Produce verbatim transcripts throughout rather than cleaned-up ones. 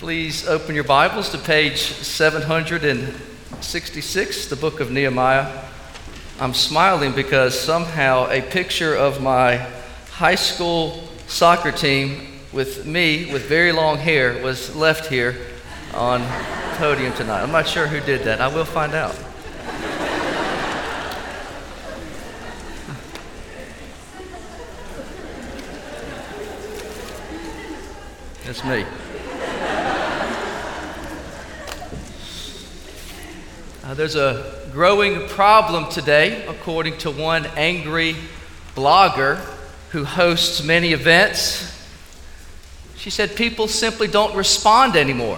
Please open your Bibles to page seven hundred sixty-six, the book of Nehemiah. I'm smiling because somehow a picture of my high school soccer team with me with very long hair was left here on the podium tonight. I'm not sure who did that. I will find out. It's me. Uh, there's a growing problem today, according to one angry blogger who hosts many events. She said people simply don't respond anymore.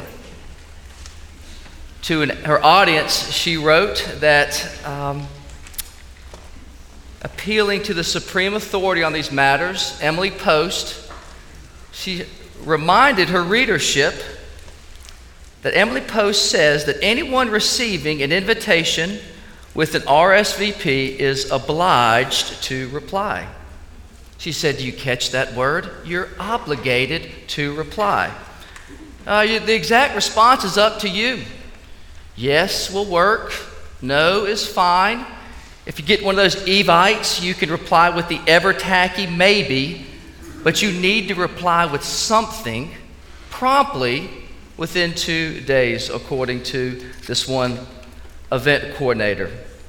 To an, her audience, she wrote that um, appealing to the supreme authority on these matters, Emily Post, she reminded her readership that Emily Post says that anyone receiving an invitation with an R S V P is obliged to reply. She said, do you catch that word? You're obligated to reply. Uh, you, the exact response is up to you. Yes will work. No is fine. If you get one of those Evites, you can reply with the ever tacky maybe, but you need to reply with something promptly within two days, according to this one event coordinator.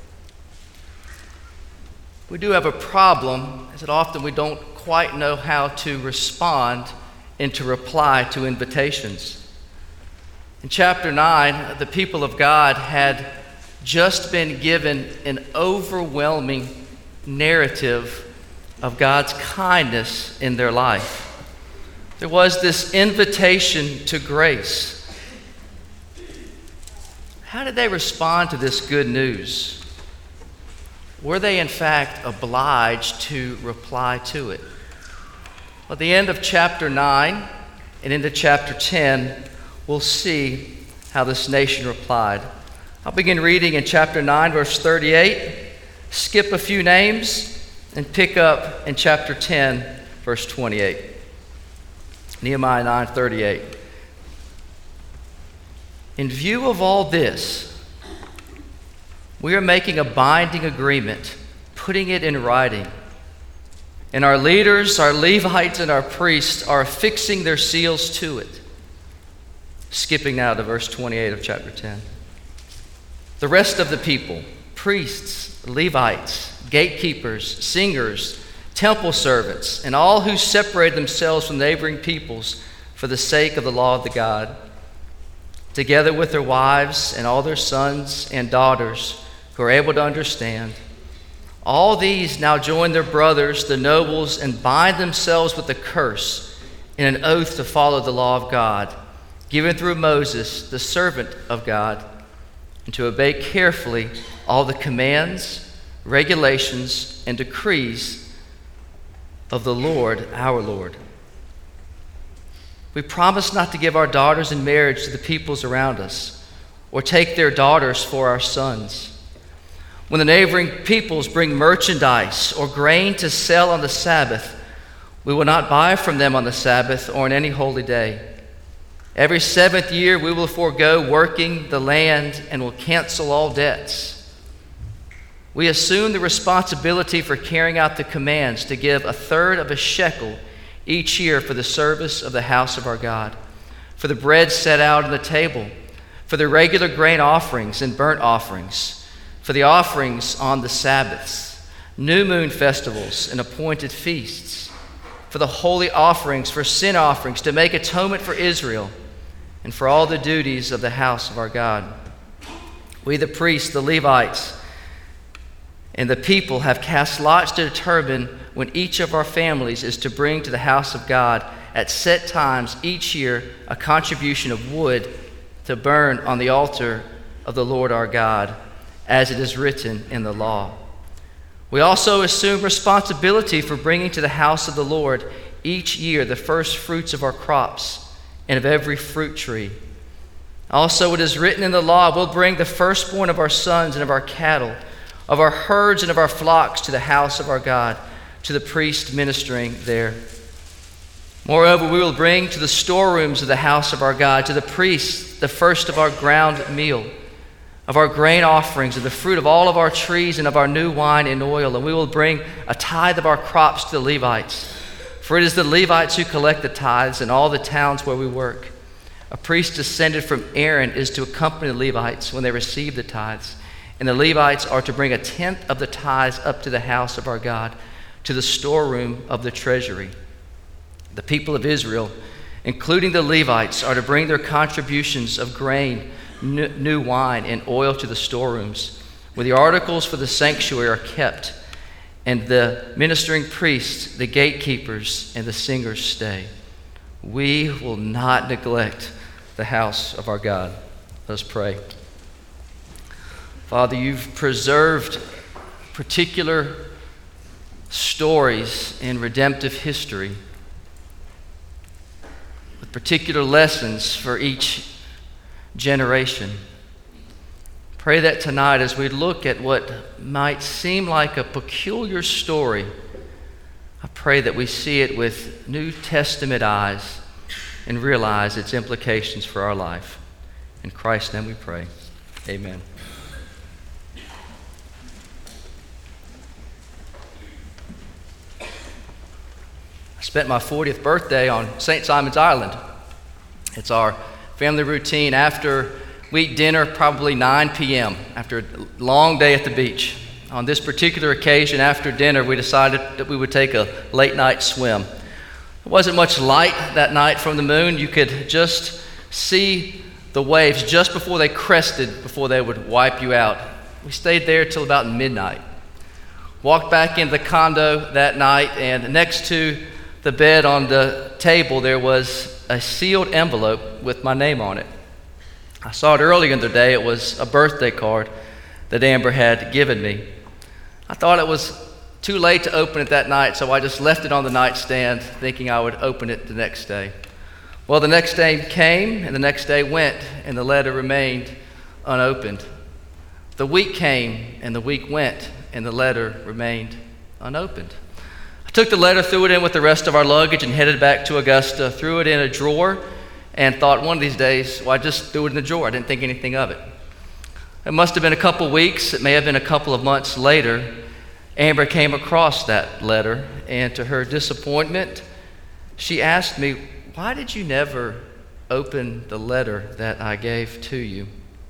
We do have a problem, as that often we don't quite know how to respond and to reply to invitations. In chapter nine, the people of God had just been given an overwhelming narrative of God's kindness in their life. There was this invitation to grace. How did they respond to this good news? Were they in fact obliged to reply to it? Well, at the end of chapter nine and into chapter ten, we'll see how this nation replied. I'll begin reading in chapter nine, verse thirty-eight, skip a few names, and pick up in chapter ten, verse twenty-eight. Nehemiah nine thirty-eight. In view of all this, we are making a binding agreement, putting it in writing. And our leaders, our Levites, and our priests are affixing their seals to it. Skipping now to verse twenty-eight of chapter ten. The rest of the people, priests, Levites, gatekeepers, singers, temple servants, and all who separated themselves from neighboring peoples for the sake of the law of the God, together with their wives and all their sons and daughters who are able to understand, all these now join their brothers, the nobles, and bind themselves with a curse in an oath to follow the law of God, given through Moses, the servant of God, and to obey carefully all the commands, regulations, and decrees of the Lord, our Lord. We promise not to give our daughters in marriage to the peoples around us, or take their daughters for our sons. When the neighboring peoples bring merchandise or grain to sell on the Sabbath, we will not buy from them on the Sabbath or on any holy day. Every seventh year we will forego working the land and will cancel all debts. We assume the responsibility for carrying out the commands to give a third of a shekel each year for the service of the house of our God, for the bread set out on the table, for the regular grain offerings and burnt offerings, for the offerings on the Sabbaths, new moon festivals and appointed feasts, for the holy offerings, for sin offerings, to make atonement for Israel, and for all the duties of the house of our God. We, the priests, the Levites, and the people have cast lots to determine when each of our families is to bring to the house of God at set times each year a contribution of wood to burn on the altar of the Lord our God, as it is written in the law. We also assume responsibility for bringing to the house of the Lord each year the first fruits of our crops and of every fruit tree. Also, it is written in the law, we'll bring the firstborn of our sons and of our cattle, of our herds and of our flocks to the house of our God, to the priest ministering there. Moreover, we will bring to the storerooms of the house of our God, to the priests, the first of our ground meal, of our grain offerings, of the fruit of all of our trees, and of our new wine and oil. And we will bring a tithe of our crops to the Levites. For it is the Levites who collect the tithes in all the towns where we work. A priest descended from Aaron is to accompany the Levites when they receive the tithes. And the Levites are to bring a tenth of the tithes up to the house of our God, to the storeroom of the treasury. The people of Israel, including the Levites, are to bring their contributions of grain, new wine, and oil to the storerooms, where the articles for the sanctuary are kept, and the ministering priests, the gatekeepers, and the singers stay. We will not neglect the house of our God. Let us pray. Father, you've preserved particular stories in redemptive history with particular lessons for each generation. Pray that tonight, as we look at what might seem like a peculiar story, I pray that we see it with New Testament eyes and realize its implications for our life. In Christ's name we pray. Amen. I spent my fortieth birthday on Saint Simon's Island. It's our family routine after we eat dinner, probably nine p.m., after a long day at the beach. On this particular occasion, after dinner, we decided that we would take a late night swim. There wasn't much light that night from the moon. You could just see the waves just before they crested, before they would wipe you out. We stayed there till about midnight. Walked back into the condo that night, and next to the bed on the table, there was a sealed envelope with my name on it. I saw it earlier in the day. It was a birthday card that Amber had given me. I thought it was too late to open it that night, so I just left it on the nightstand, thinking I would open it the next day. Well, the next day came, and the next day went, and the letter remained unopened. The week came, and the week went, and the letter remained unopened. I took the letter, threw it in with the rest of our luggage, and headed back to Augusta, threw it in a drawer, and thought one of these days, well, I just threw it in the drawer. I didn't think anything of it. It must have been a couple weeks, it may have been a couple of months later, Amber came across that letter, and to her disappointment, she asked me, why did you never open the letter that I gave to you?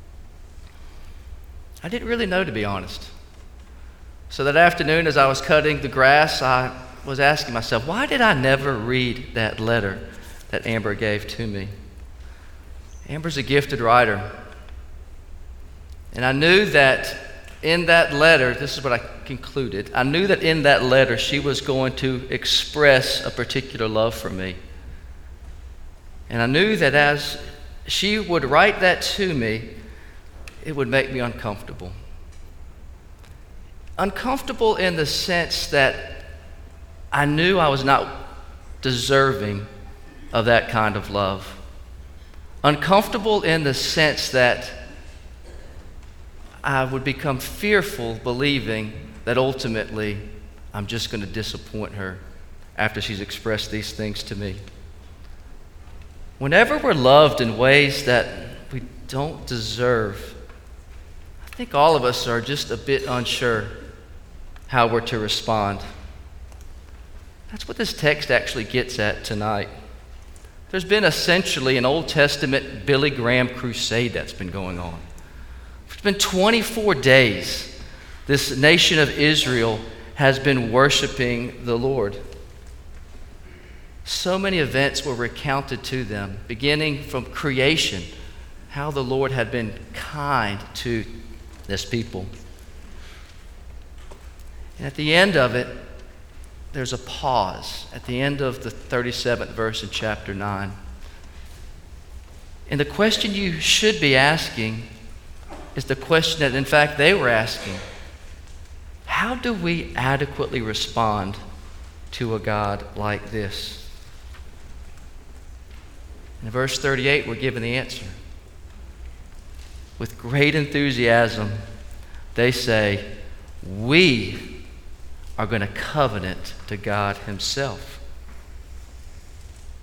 I didn't really know, to be honest. So that afternoon, as I was cutting the grass, I was asking myself, why did I never read that letter that Amber gave to me? Amber's a gifted writer. And I knew that in that letter, this is what I concluded, I knew that in that letter she was going to express a particular love for me. And I knew that as she would write that to me, it would make me uncomfortable. Uncomfortable in the sense that I knew I was not deserving of that kind of love. Uncomfortable in the sense that I would become fearful, believing that ultimately I'm just going to disappoint her after she's expressed these things to me. Whenever we're loved in ways that we don't deserve, I think all of us are just a bit unsure how we're to respond. That's what this text actually gets at tonight. There's been essentially an Old Testament Billy Graham crusade that's been going on. It's been twenty-four days. This nation of Israel has been worshiping the Lord. So many events were recounted to them, beginning from creation, how the Lord had been kind to this people. And at the end of it, there's a pause at the end of the thirty-seventh verse in chapter nine. And the question you should be asking is the question that, in fact, they were asking. How do we adequately respond to a God like this? In verse thirty-eight, we're given the answer. With great enthusiasm, they say, we are going to covenant to God himself.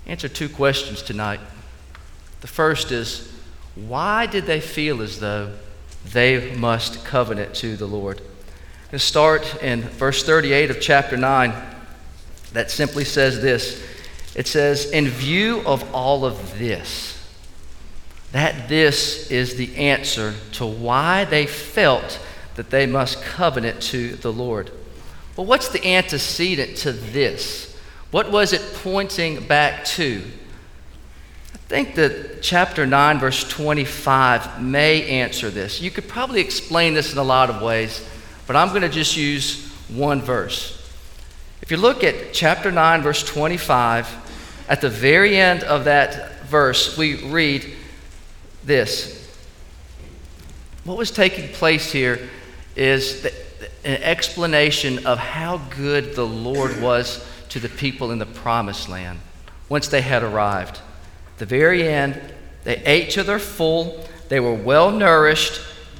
answer two questions tonight. The first is, why did they feel as though they must covenant to the Lord? Let's start in verse thirty-eight of chapter nine. That simply says this. It says, in view of all of this, that this is the answer to why they felt that they must covenant to the Lord. Well, what's the antecedent to this? What was it pointing back to? I think that chapter nine, verse twenty-five may answer this. You could probably explain this in a lot of ways, but I'm going to just use one verse. If you look at chapter nine, verse twenty-five, at the very end of that verse, we read this. What was taking place here is the, an explanation of how good the Lord was to the people in the promised land once they had arrived. At the very end, they ate to their full, they were well nourished,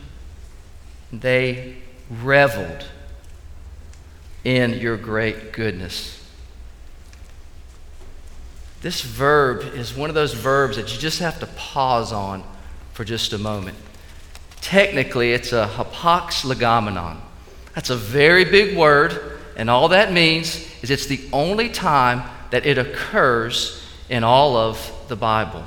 they reveled in your great goodness. This verb is one of those verbs that you just have to pause on for just a moment. Technically, it's a hapax legomenon. That's a very big word, and all that means is it's the only time that it occurs in all of the Bible.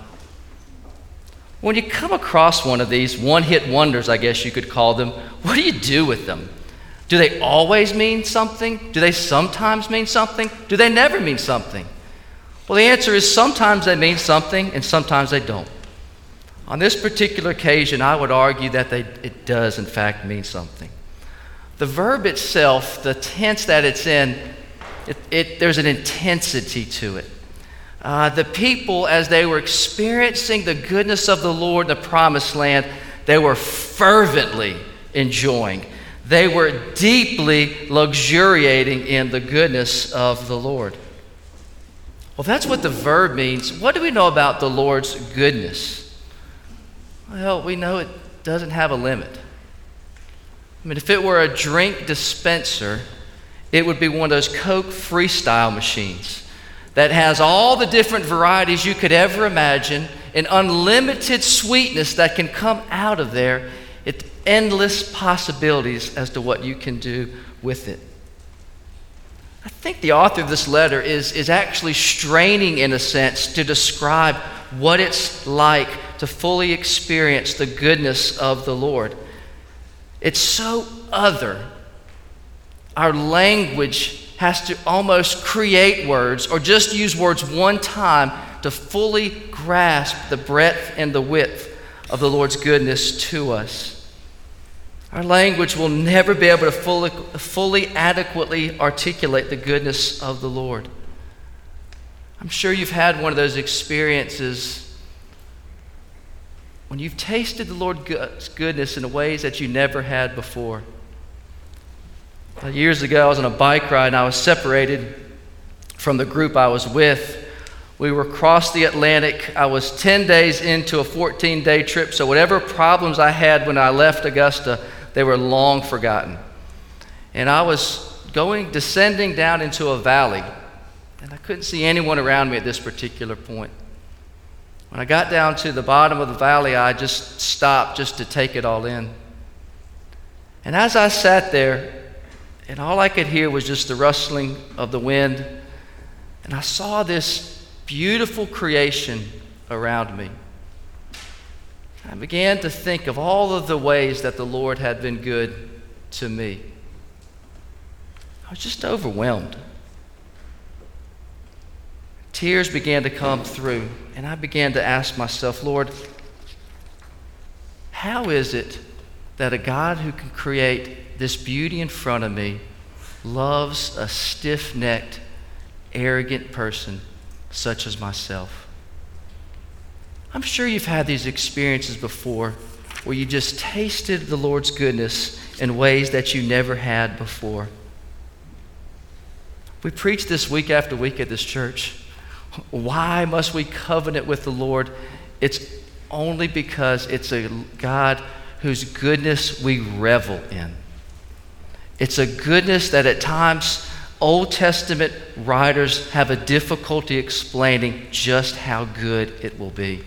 When you come across one of these one-hit wonders, I guess you could call them, what do you do with them? Do they always mean something? Do they sometimes mean something? Do they never mean something? Well, the answer is sometimes they mean something and sometimes they don't. On this particular occasion, I would argue that they, it does, in fact, mean something. The verb itself, the tense that it's in, it, it, there's an intensity to it. Uh, the people, as they were experiencing the goodness of the Lord in the promised land, they were fervently enjoying. They were deeply luxuriating in the goodness of the Lord. Well, that's what the verb means. What do we know about the Lord's goodness? Well, we know it doesn't have a limit. I mean, if it were a drink dispenser, it would be one of those Coke Freestyle machines that has all the different varieties you could ever imagine and unlimited sweetness that can come out of there. It's endless possibilities as to what you can do with it. I think the author of this letter is, is actually straining, in a sense, to describe what it's like to fully experience the goodness of the Lord. It's so other. Our language has to almost create words or just use words one time to fully grasp the breadth and the width of the Lord's goodness to us. Our language will never be able to fully, fully adequately articulate the goodness of the Lord. I'm sure you've had one of those experiences when you've tasted the Lord's goodness in ways that you never had before. Years ago, I was on a bike ride and I was separated from the group I was with. We were across the Atlantic. I was ten days into a fourteen-day trip, so whatever problems I had when I left Augusta, they were long forgotten. And I was going, descending down into a valley, and I couldn't see anyone around me at this particular point. When I got down to the bottom of the valley, I just stopped just to take it all in. And as I sat there, and all I could hear was just the rustling of the wind, and I saw this beautiful creation around me. I began to think of all of the ways that the Lord had been good to me. I was just overwhelmed. Tears began to come through, and I began to ask myself, Lord, how is it that a God who can create this beauty in front of me loves a stiff-necked, arrogant person such as myself? I'm sure you've had these experiences before where you just tasted the Lord's goodness in ways that you never had before. We preach this week after week at this church. Why must we covenant with the Lord? It's only because it's a God whose goodness we revel in. It's a goodness that at times Old Testament writers have a difficulty explaining just how good it will be.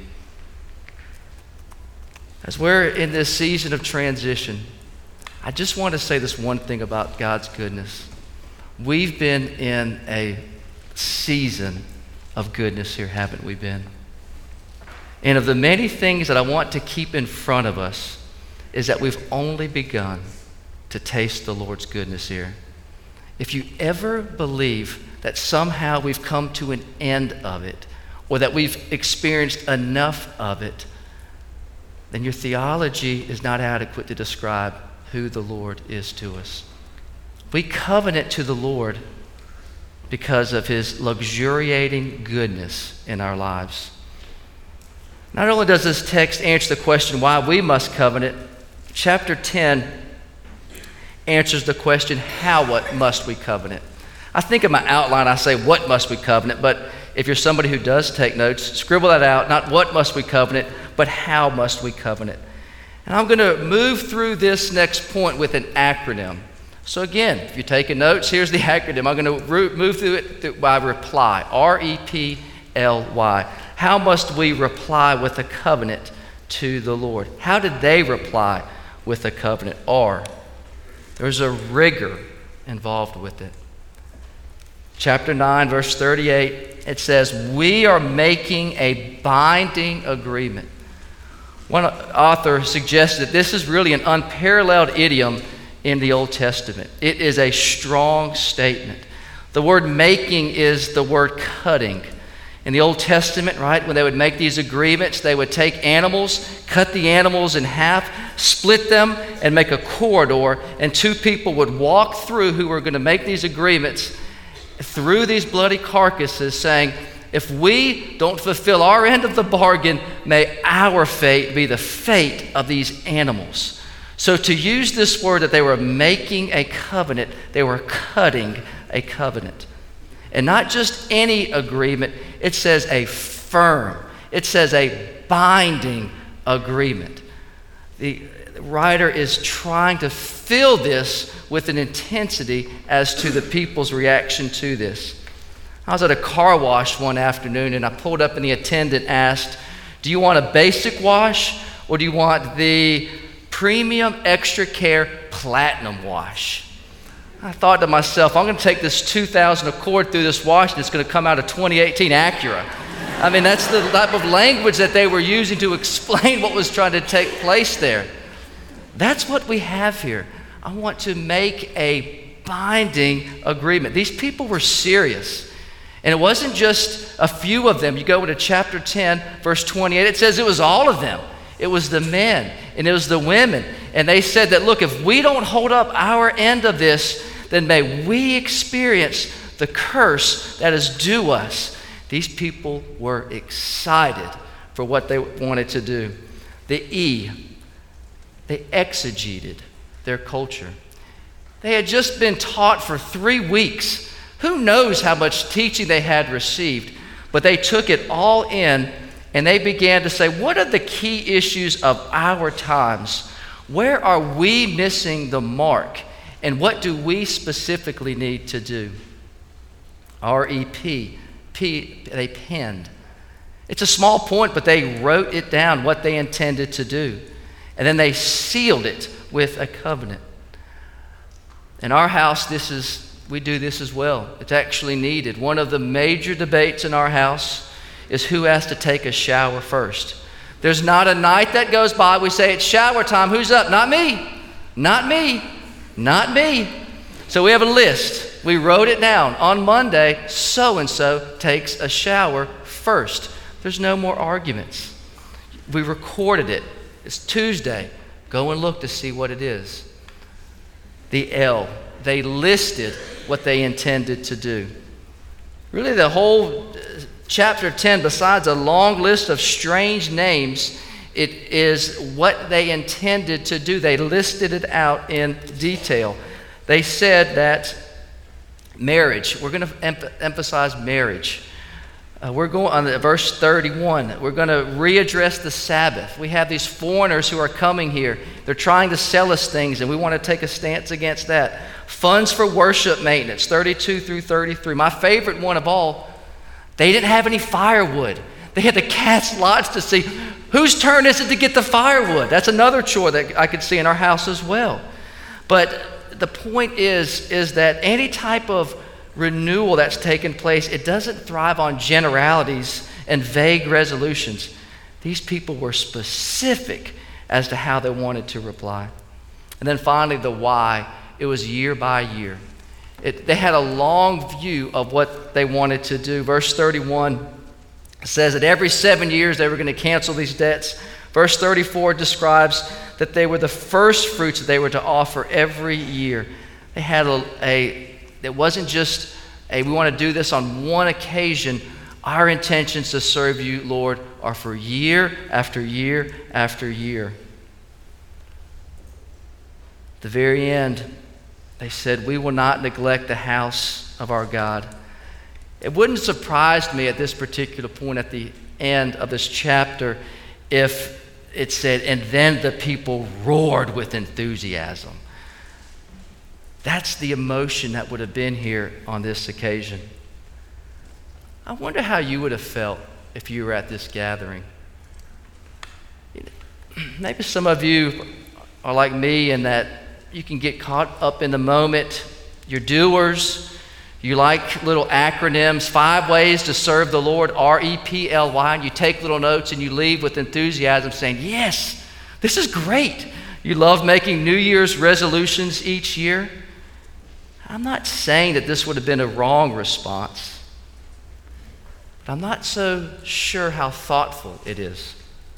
As we're in this season of transition, I just want to say this one thing about God's goodness. We've been in a season of goodness here, haven't we been? And of the many things that I want to keep in front of us is that we've only begun to taste the Lord's goodness here. If you ever believe that somehow we've come to an end of it, or that we've experienced enough of it, then your theology is not adequate to describe who the Lord is to us. We covenant to the Lord because of his luxuriating goodness in our lives. Not only does this text answer the question why we must covenant, chapter ten answers the question, how what must we covenant? I think in my outline I say, what must we covenant? But if you're somebody who does take notes, scribble that out. Not what must we covenant, but how must we covenant? And I'm going to move through this next point with an acronym. So again, if you're taking notes, here's the acronym. I'm going to move through it by reply, R E P L Y. How must we reply with a covenant to the Lord? How did they reply with a covenant? R. There's a rigor involved with it. Chapter nine, verse thirty-eight, it says, we are making a binding agreement. One author suggested that this is really an unparalleled idiom in the Old Testament. It is a strong statement. The word making is the word cutting. In the Old Testament, right, when they would make these agreements, they would take animals, cut the animals in half, split them, and make a corridor, and two people would walk through who were going to make these agreements through these bloody carcasses, saying, if we don't fulfill our end of the bargain, may our fate be the fate of these animals. So to use this word that they were making a covenant, they were cutting a covenant. And not just any agreement, it says a firm, it says a binding agreement. The writer is trying to fill this with an intensity as to the people's reaction to this. I was at a car wash one afternoon and I pulled up and the attendant asked, do you want a basic wash or do you want the premium extra care platinum wash? I thought to myself, I'm going to take this two thousand Accord through this wash and it's going to come out a twenty eighteen Acura. I mean, that's the type of language that they were using to explain what was trying to take place there. That's what we have here. I want to make a binding agreement. These people were serious. And it wasn't just a few of them. You go into chapter ten, verse twenty-eight, it says it was all of them. It was the men and it was the women. And they said that, look, if we don't hold up our end of this, then may we experience the curse that is due us. These people were excited for what they wanted to do. The E, they exegeted their culture. They had just been taught for three weeks. Who knows how much teaching they had received, but they took it all in and they began to say, what are the key issues of our times? Where are we missing the mark? And what do we specifically need to do? R E P, P, they penned. It's a small point, but they wrote it down, what they intended to do. And then they sealed it with a covenant. In our house, this is we do this as well. It's actually needed. One of the major debates in our house is who has to take a shower first. There's not a night that goes by we say it's shower time. Who's up? Not me. Not me. Not me. So we have a list. We wrote it down. On Monday, so-and-so takes a shower first. There's no more arguments. We recorded it. It's Tuesday. Go and look to see what it is. The L. They listed what they intended to do. Really, the whole chapter ten, besides a long list of strange names, it is what they intended to do. They listed it out in detail. They said that marriage, we're going to em- emphasize marriage. Uh, we're going on the, verse thirty-one, we're going to readdress the Sabbath. We have these foreigners who are coming here. They're trying to sell us things, and we want to take a stance against that. Funds for worship maintenance, thirty-two through thirty-three. My favorite one of all, they didn't have any firewood. They had to cast lots to see whose turn is it to get the firewood. That's another chore that I could see in our house as well. But the point is, is that any type of renewal that's taken place, it doesn't thrive on generalities and vague resolutions. These people were specific as to how they wanted to reply. And then finally, the why. It was year by year. It, they had a long view of what they wanted to do. Verse thirty-one says that every seven years they were going to cancel these debts. Verse thirty-four describes that they were the first fruits that they were to offer every year. They had a, a it wasn't just a, we want to do this on one occasion. Our intentions to serve you, Lord, are for year after year after year. At the very end, they said, we will not neglect the house of our God. It wouldn't surprise me at this particular point at the end of this chapter if it said, and then the people roared with enthusiasm. That's the emotion that would have been here on this occasion. I wonder how you would have felt if you were at this gathering. Maybe some of you are like me in that you can get caught up in the moment. You're doers. You like little acronyms, five ways to serve the Lord, R E P L Y, and you take little notes and you leave with enthusiasm saying, yes, this is great. You love making New Year's resolutions each year. I'm not saying that this would have been a wrong response, but I'm not so sure how thoughtful it is.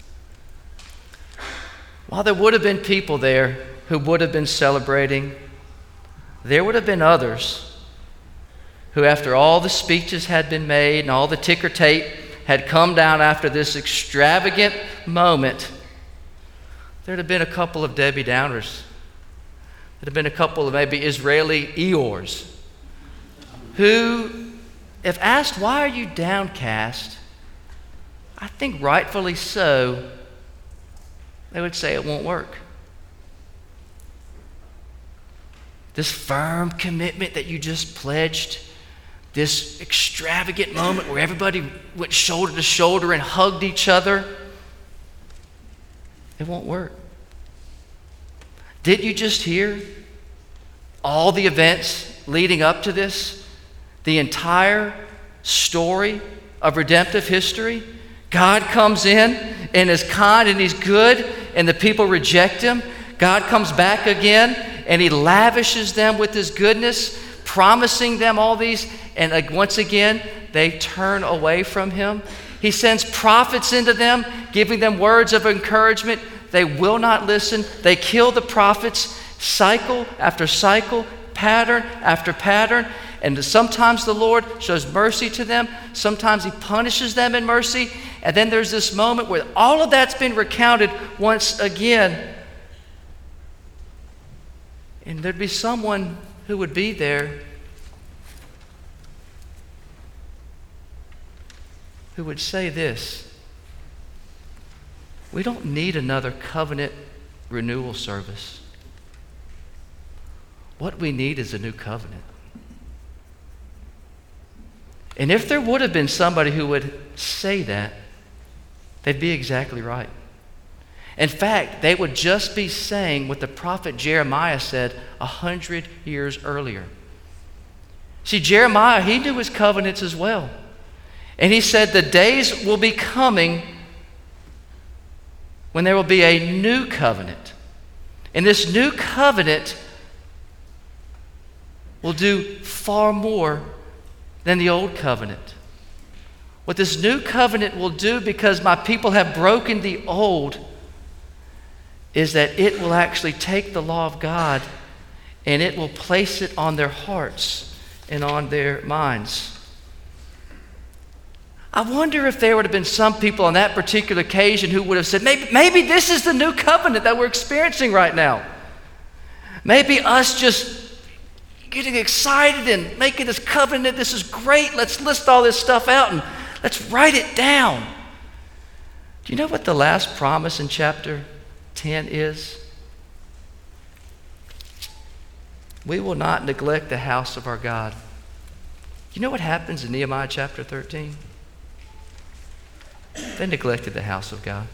While there would have been people there who would have been celebrating, there would have been others who, after all the speeches had been made and all the ticker tape had come down after this extravagant moment, there'd have been a couple of Debbie Downers. There'd have been a couple of maybe Israeli Eeyores who, if asked, why are you downcast? I think rightfully so, they would say it won't work. This firm commitment that you just pledged, this extravagant moment where everybody went shoulder to shoulder and hugged each other, it won't work. Didn't you just hear all the events leading up to this? The entire story of redemptive history? God comes in and is kind and he's good, and the people reject him. God comes back again and he lavishes them with his goodness, promising them all these, and like once again, they turn away from him. He sends prophets into them, giving them words of encouragement. They will not listen. They kill the prophets, cycle after cycle, pattern after pattern. And sometimes the Lord shows mercy to them. Sometimes he punishes them in mercy. And then there's this moment where all of that's been recounted once again. And there'd be someone who would be there who would say this: we don't need another covenant renewal service. What we need is a new covenant. And if there would have been somebody who would say that, they'd be exactly right. In fact, they would just be saying what the prophet Jeremiah said a hundred years earlier. See, Jeremiah, he knew his covenants as well. And he said the days will be coming when there will be a new covenant. And this new covenant will do far more than the old covenant. What this new covenant will do, because my people have broken the old, is that it will actually take the law of God and it will place it on their hearts and on their minds. I wonder if there would have been some people on that particular occasion who would have said, maybe, maybe this is the new covenant that we're experiencing right now. Maybe us just getting excited and making this covenant, this is great, let's list all this stuff out and let's write it down. Do you know what the last promise in chapter ten is? We will not neglect the house of our God. You know what happens in Nehemiah chapter thirteen? They neglected the house of God.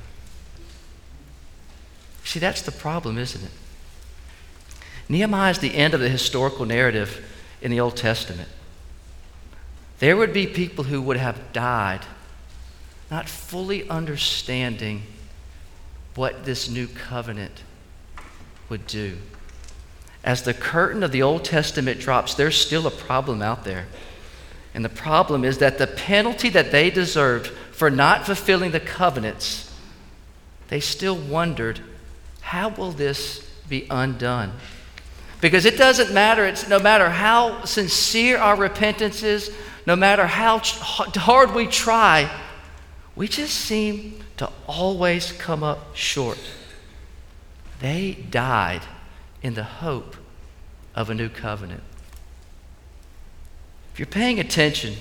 See, that's the problem, isn't it? Nehemiah is the end of the historical narrative in the Old Testament. There would be people who would have died not fully understanding what this new covenant would do. As the curtain of the Old Testament drops, there's still a problem out there. And the problem is that the penalty that they deserved for not fulfilling the covenants, they still wondered, how will this be undone? Because it doesn't matter, it's no matter how sincere our repentance is, no matter how hard we try, we just seem to always come up short. They died in the hope of a new covenant. If you're paying attention,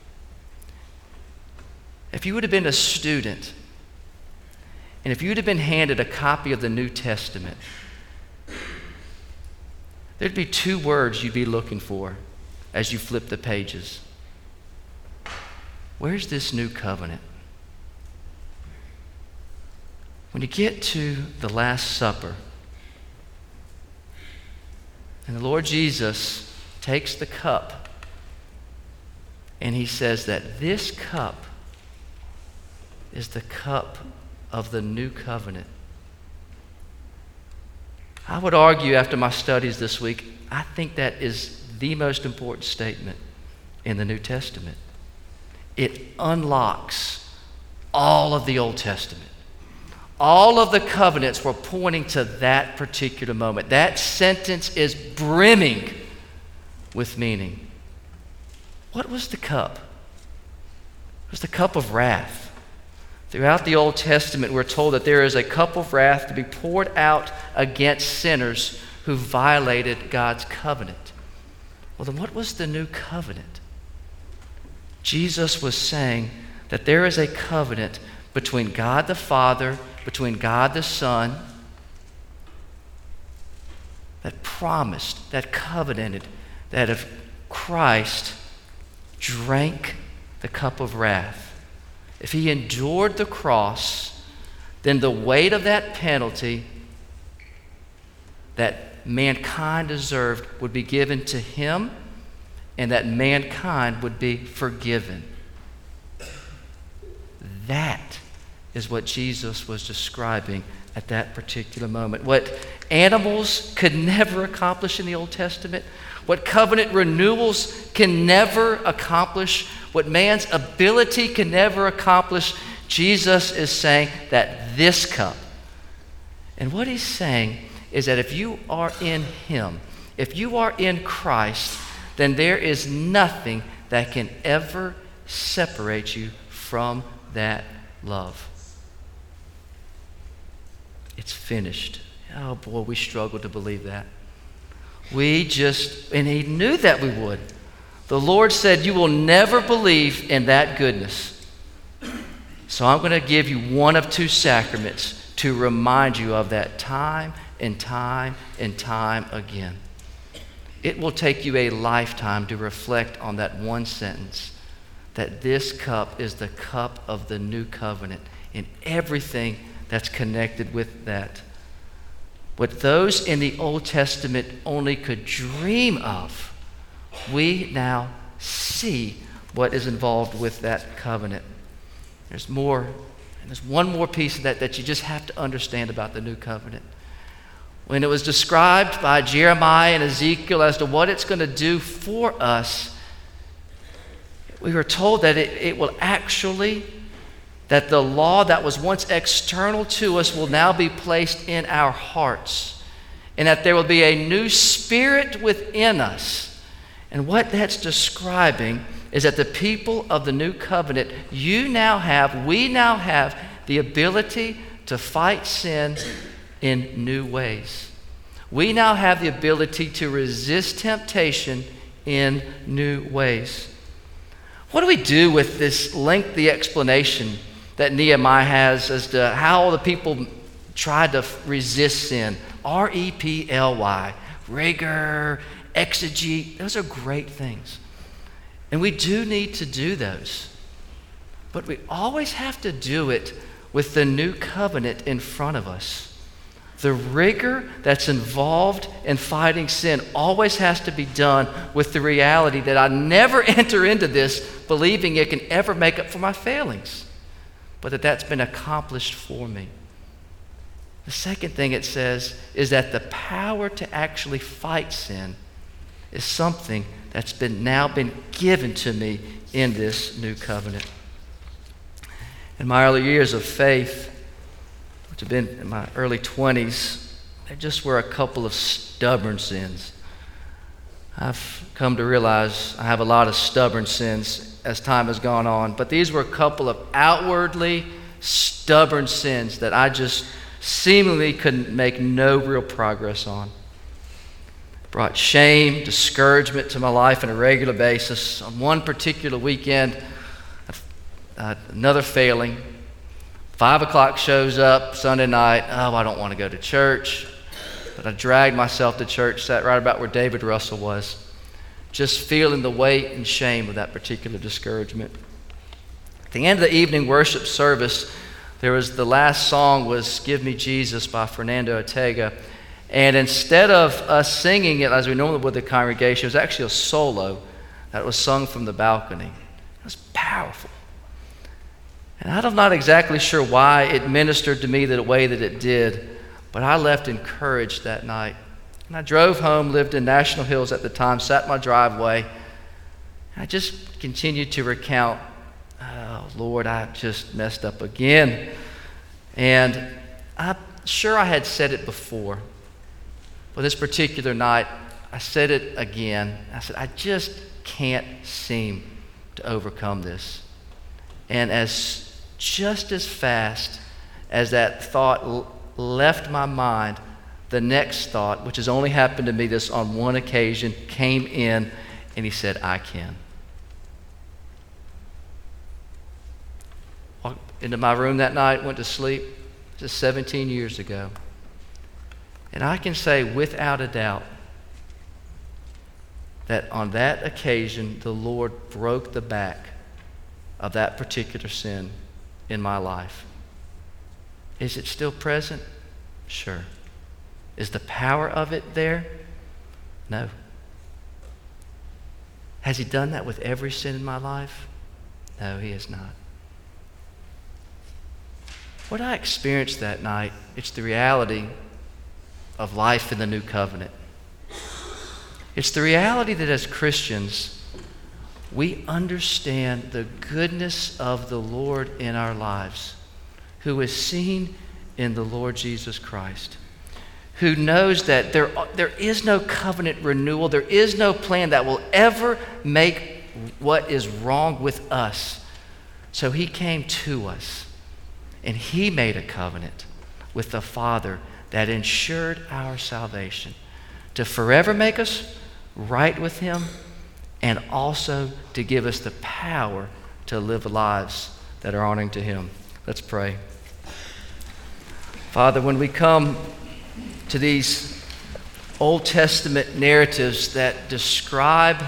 if you would have been a student, and if you would have been handed a copy of the New Testament, there'd be two words you'd be looking for as you flip the pages. Where's this new covenant? When you get to the Last Supper, and the Lord Jesus takes the cup, and he says that this cup is the cup of the new covenant. I would argue after my studies this week, I think that is the most important statement in the New Testament. It unlocks all of the Old Testament. All of the covenants were pointing to that particular moment. That sentence is brimming with meaning. What was the cup? It was the cup of wrath. Throughout the Old Testament, we're told that there is a cup of wrath to be poured out against sinners who violated God's covenant. Well, then what was the new covenant? Jesus was saying that there is a covenant between God the Father, between God the Son, that promised, that covenanted, that if Christ drank the cup of wrath, if he endured the cross, then the weight of that penalty that mankind deserved would be given to him, and that mankind would be forgiven. That is what Jesus was describing at that particular moment. What animals could never accomplish in the Old Testament, what covenant renewals can never accomplish, what man's ability can never accomplish, Jesus is saying that this cup. And what he's saying is that if you are in him, if you are in Christ, then there is nothing that can ever separate you from that love. It's finished. Oh boy, we struggle to believe that. We just, and he knew that we would. The Lord said, you will never believe in that goodness. So I'm going to give you one of two sacraments to remind you of that time and time and time again. It will take you a lifetime to reflect on that one sentence, that this cup is the cup of the new covenant and everything that's connected with that. What those in the Old Testament only could dream of, we now see what is involved with that covenant. There's more, and there's one more piece of that that you just have to understand about the new covenant. When it was described by Jeremiah and Ezekiel as to what it's going to do for us, we were told that it, it will actually, that the law that was once external to us will now be placed in our hearts, and that there will be a new spirit within us. And what that's describing is that the people of the new covenant, you now have, we now have the ability to fight sin in new ways. We now have the ability to resist temptation in new ways. What do we do with this lengthy explanation that Nehemiah has as to how the people tried to resist sin? R E P L Y, rigor exegete. Those are great things. And we do need to do those. But we always have to do it with the new covenant in front of us. The rigor that's involved in fighting sin always has to be done with the reality that I never enter into this believing it can ever make up for my failings, but that that's been accomplished for me. The second thing it says is that the power to actually fight sin is something that's been now been given to me in this new covenant. In my early years of faith, which have been in my early twenties, there just were a couple of stubborn sins. I've come to realize I have a lot of stubborn sins as time has gone on, but these were a couple of outwardly stubborn sins that I just seemingly couldn't make no real progress on. Brought shame, discouragement to my life on a regular basis. On one particular weekend, uh, another failing. Five o'clock shows up Sunday night. Oh, I don't want to go to church. But I dragged myself to church, sat right about where David Russell was, just feeling the weight and shame of that particular discouragement. At the end of the evening worship service, there was the last song was "Give Me Jesus" by Fernando Ortega. And instead of us singing it as we normally would the congregation, it was actually a solo that was sung from the balcony. It was powerful. And I'm not exactly sure why it ministered to me the way that it did, but I left encouraged that night. And I drove home, lived in National Hills at the time, sat in my driveway, and I just continued to recount, oh, Lord, I just messed up again. And I'm sure I had said it before, but this particular night, I said it again. I said, I just can't seem to overcome this. And as just as fast as that thought l- left my mind, the next thought, which has only happened to me this on one occasion, came in, and he said, I can. Walked into my room that night, went to sleep. This is seventeen years ago. And I can say without a doubt that on that occasion, the Lord broke the back of that particular sin in my life. Is it still present? Sure. Is the power of it there? No. Has he done that with every sin in my life? No, he has not. What I experienced that night, it's the reality of life in the new covenant. It's the reality that as Christians, we understand the goodness of the Lord in our lives, who is seen in the Lord Jesus Christ, who knows that there, there is no covenant renewal, there is no plan that will ever make what is wrong with us. So he came to us, and he made a covenant with the Father that ensured our salvation, to forever make us right with him, and also to give us the power to live lives that are honoring to him. Let's pray. Father, when we come to these Old Testament narratives that describe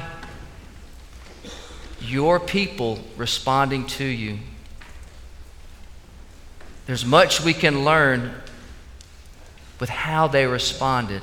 your people responding to you, there's much we can learn with how they responded.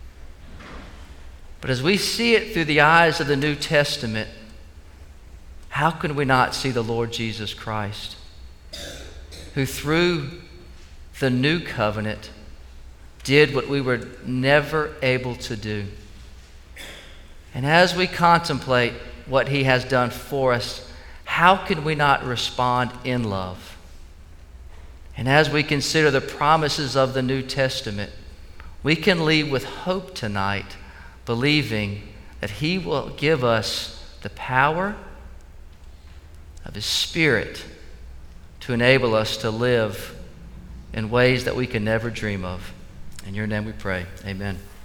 But as we see it through the eyes of the New Testament, how can we not see the Lord Jesus Christ, who through the new covenant did what we were never able to do? And as we contemplate what he has done for us, how can we not respond in love? And as we consider the promises of the New Testament, we can leave with hope tonight, believing that he will give us the power of his Spirit to enable us to live in ways that we can never dream of. In your name we pray. Amen.